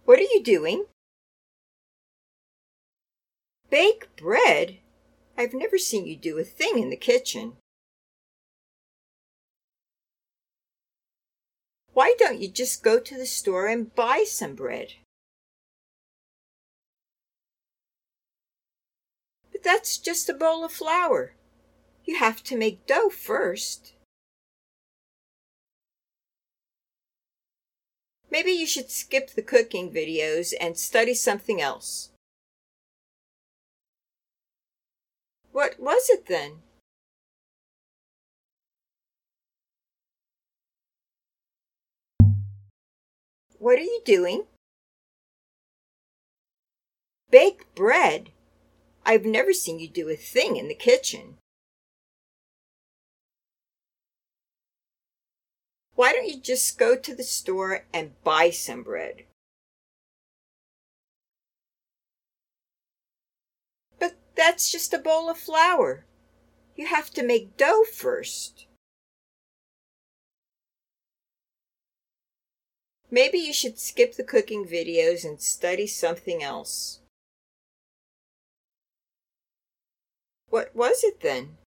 What are you doing? Bake bread? I've never seen you do a thing in the kitchen. Why don't you just go to the store and buy some bread? But that's just a bowl of flour. You have to make dough first. Maybe you should skip the cooking videos and study something else. What was it then? What are you doing? Bake bread? I've never seen you do a thing in the kitchen. Why don't you just go to the store and buy some bread? But that's just a bowl of flour. You have to make dough first. Maybe you should skip the cooking videos and study something else. What was it then?